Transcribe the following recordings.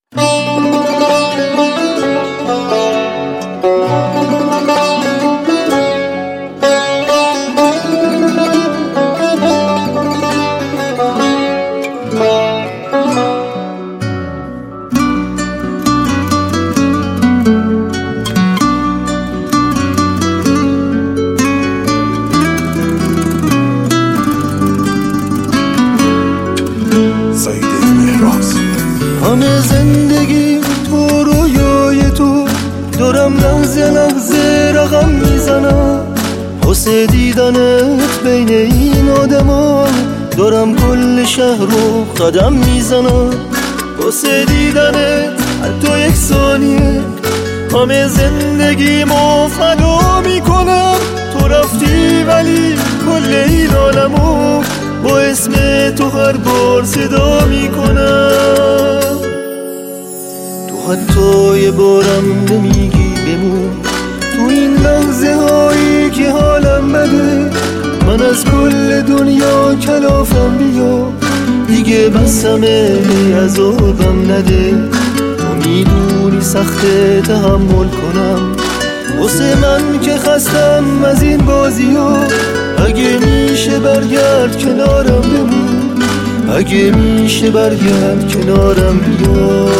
همه زندگی تو رویای تو دارم لحظه لحظه رقم میزنم واسه دیدنت بین این آدما دارم کل شهر رو قدم میزنم واسه دیدنت حتی یک ثانیه همه زندگیمو فدا میکنم تو رفتی ولی کل این عالمو با اسم تو هر بار صدا میکنم تو حتی یه بارم نمیگی بمون تو این لحظه هایی که حالم بده من از کل دنیا کلافم بیا دیگه بسمه عذابم نده تو میدونی سخت تحمل کنم واسه من که خستم از این بازی ها اگه میشه برگرد کنارم بمون اگه میشه برگرد کنارم بیا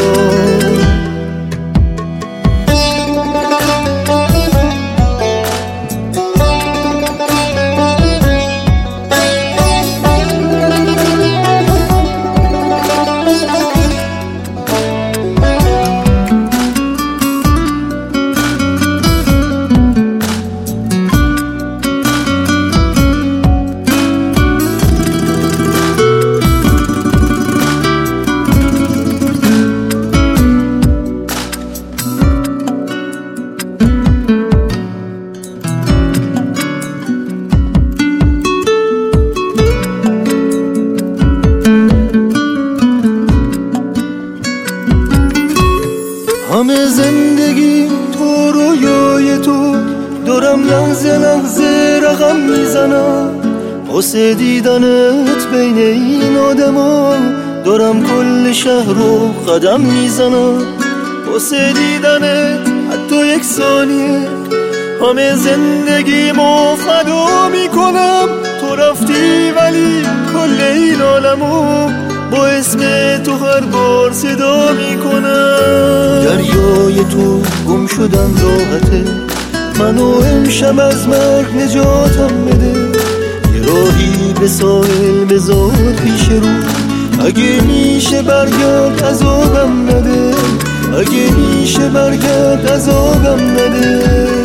همه زندگی تو رویای تو دارم لحظه لحظه رقم میزنم واسه دیدنت بین این آدما دارم کل شهر رو قدم میزنم واسه دیدنت حتی یک ثانیه همه زندگیمو فدا میکنم تو رفتی ولی کل این عالمو با اسم تو هر بار صدا میکنم دریای تو گم شدم راحته منو امشب از مرگ نجاتم بده یه راهی به ساحل بذار پیش رو اگه میشه برگرد عذابم نده اگه میشه برگرد عذابم نده